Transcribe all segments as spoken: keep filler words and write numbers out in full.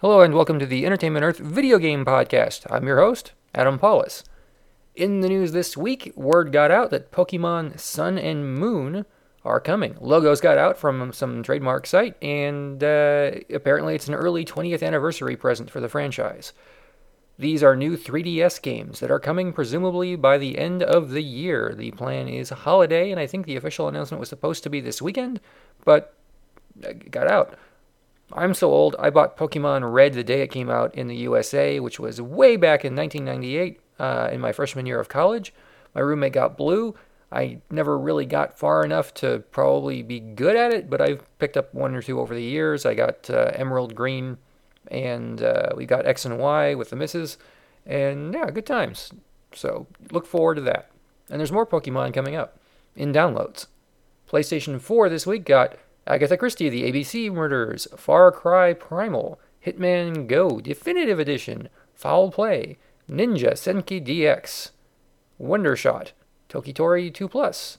Hello and welcome to the Entertainment Earth Video Game Podcast. I'm your host, Adam Paulus. In the news this week, word got out that Pokemon Sun and Moon are coming. Logos got out from some trademark site, and uh, apparently it's an early twentieth anniversary present for the franchise. These are new three D S games that are coming presumably by the end of the year. The plan is holiday, and I think the official announcement was supposed to be this weekend, but it got out. I'm so old, I bought Pokemon Red the day it came out in the U S A, which was way back in nineteen ninety-eight, uh, in my freshman year of college. My roommate got Blue. I never really got far enough to probably be good at it, but I've picked up one or two over the years. I got uh, Emerald Green, and uh, we got X and Y with the misses, and yeah, good times. So look forward to that. And there's more Pokemon coming up in downloads. PlayStation four this week got Agatha Christie, The A B C Murders, Far Cry Primal, Hitman Go Definitive Edition, Foul Play, Ninja Senki D X, Wondershot, Tokitori two Plus,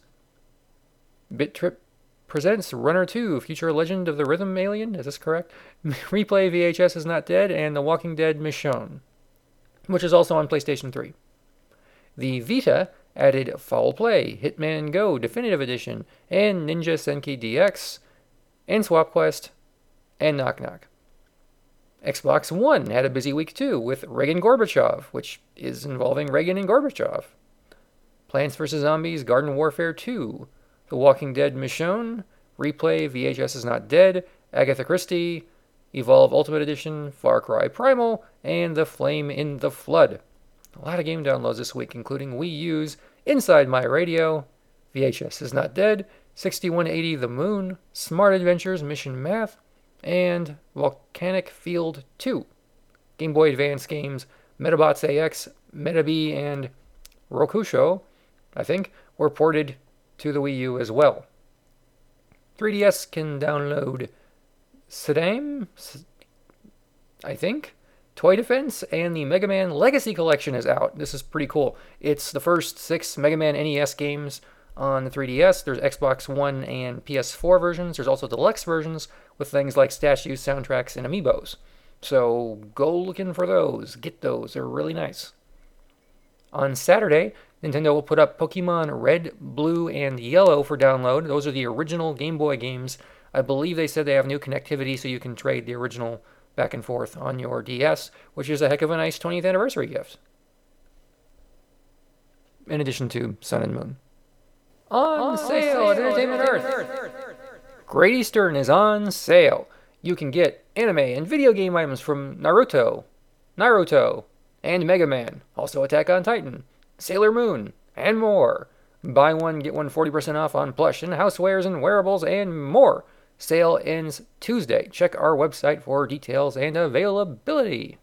Bit Trip presents Runner two, Future Legend of the Rhythm Alien, is this correct? Replay V H S is Not Dead, and The Walking Dead Michonne, which is also on PlayStation three. The Vita added Foul Play, Hitman Go Definitive Edition, and Ninja Senki D X, and Swap Quest, and Knock Knock. Xbox One had a busy week too, with Reagan Gorbachev, which is involving Reagan and Gorbachev. Plants vs. Zombies Garden Warfare two, The Walking Dead Michonne, Replay V H S is Not Dead, Agatha Christie, Evolve Ultimate Edition, Far Cry Primal, and The Flame in the Flood. A lot of game downloads this week, including Wii U's Inside My Radio, V H S is Not Dead, sixty-one eighty The Moon, Smart Adventures Mission Math, and Volcanic Field two. Game Boy Advance games Metabots A X, Metabee, and Rokusho, I think, were ported to the Wii U as well. three D S can download Sadam, I think, Toy Defense, and the Mega Man Legacy Collection is out. This is pretty cool. It's the first six Mega Man N E S games on the three D S. There's Xbox One and P S four versions. There's also deluxe versions with things like statues, soundtracks, and amiibos. So go looking for those. Get those. They're really nice. On Saturday, Nintendo will put up Pokemon Red, Blue, and Yellow for download. Those are the original Game Boy games. I believe they said they have new connectivity so you can trade the original back and forth on your D S, which is a heck of a nice twentieth anniversary gift. In addition to Sun and Moon. On, on sale, sale at Entertainment Earth. Earth. Great Eastern is on sale. You can get anime and video game items from Naruto, Naruto, and Mega Man. Also Attack on Titan, Sailor Moon, and more. Buy one, get one forty percent off on plush and housewares and wearables and more. Sale ends Tuesday. Check our website for details and availability.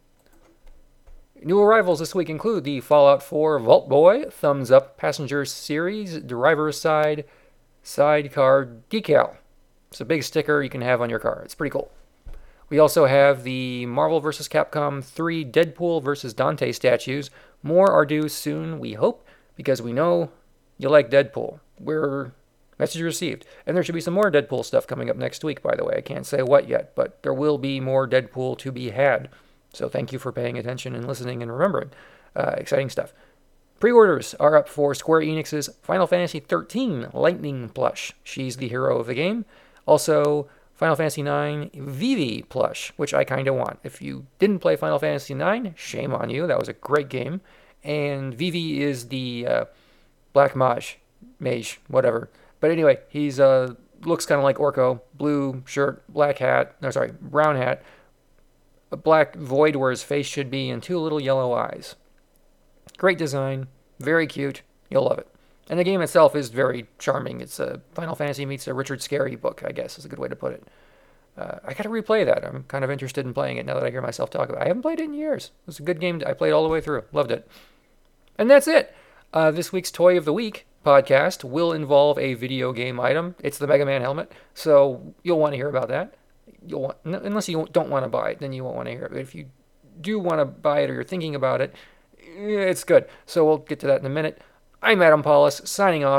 New arrivals this week include the Fallout four Vault Boy Thumbs Up Passenger Series Driver's Side Sidecar Decal. It's a big sticker you can have on your car. It's pretty cool. We also have the Marvel versus. Capcom three Deadpool versus. Dante statues. More are due soon, we hope, because we know you like Deadpool. We're message received. And there should be some more Deadpool stuff coming up next week, by the way. I can't say what yet, but there will be more Deadpool to be had. So thank you for paying attention and listening and remembering. Uh, exciting stuff. Pre-orders are up for Square Enix's Final Fantasy thirteen Lightning plush. She's the hero of the game. Also, Final Fantasy nine Vivi plush, which I kind of want. If you didn't play Final Fantasy nine, shame on you. That was a great game. And Vivi is the uh, Black Mage, Mage, whatever. But anyway, he's uh, looks kind of like Orko. Blue shirt, black hat, no sorry, brown hat, a black void where his face should be, and two little yellow eyes. Great design, very cute, you'll love it. And the game itself is very charming. It's a Final Fantasy meets a Richard Scarry book, I guess is a good way to put it. Uh, I gotta replay that. I'm kind of interested in playing it now that I hear myself talk about it. I haven't played it in years. It was a good game. I played all the way through. Loved it. And that's it. Uh, this week's Toy of the Week podcast will involve a video game item. It's the Mega Man helmet, so you'll want to hear about that. You'll want, unless you don't want to buy it, then you won't want to hear it. But if you do want to buy it or you're thinking about it, it's good. So we'll get to that in a minute. I'm Adam Paulus, signing off.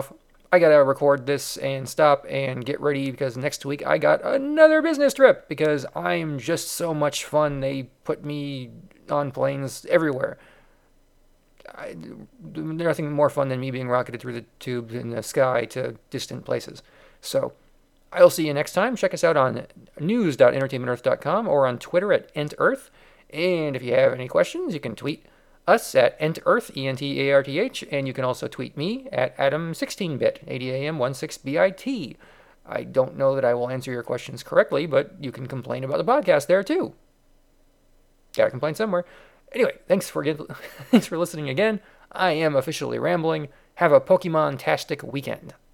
I gotta record this and stop and get ready because next week I got another business trip because I'm just so much fun. They put me on planes everywhere. I, there's nothing more fun than me being rocketed through the tubes in the sky to distant places. So I'll see you next time. Check us out on news dot entertainment earth dot com or on Twitter at entearth. And if you have any questions, you can tweet us at entearth, E N T A R T H, and you can also tweet me at adam sixteen bit, A D A M sixteen B I T. I don't know that I will answer your questions correctly, but you can complain about the podcast there too. Gotta complain somewhere. Anyway, thanks for thanks for listening again. I am officially rambling. Have a Pokemon-tastic weekend.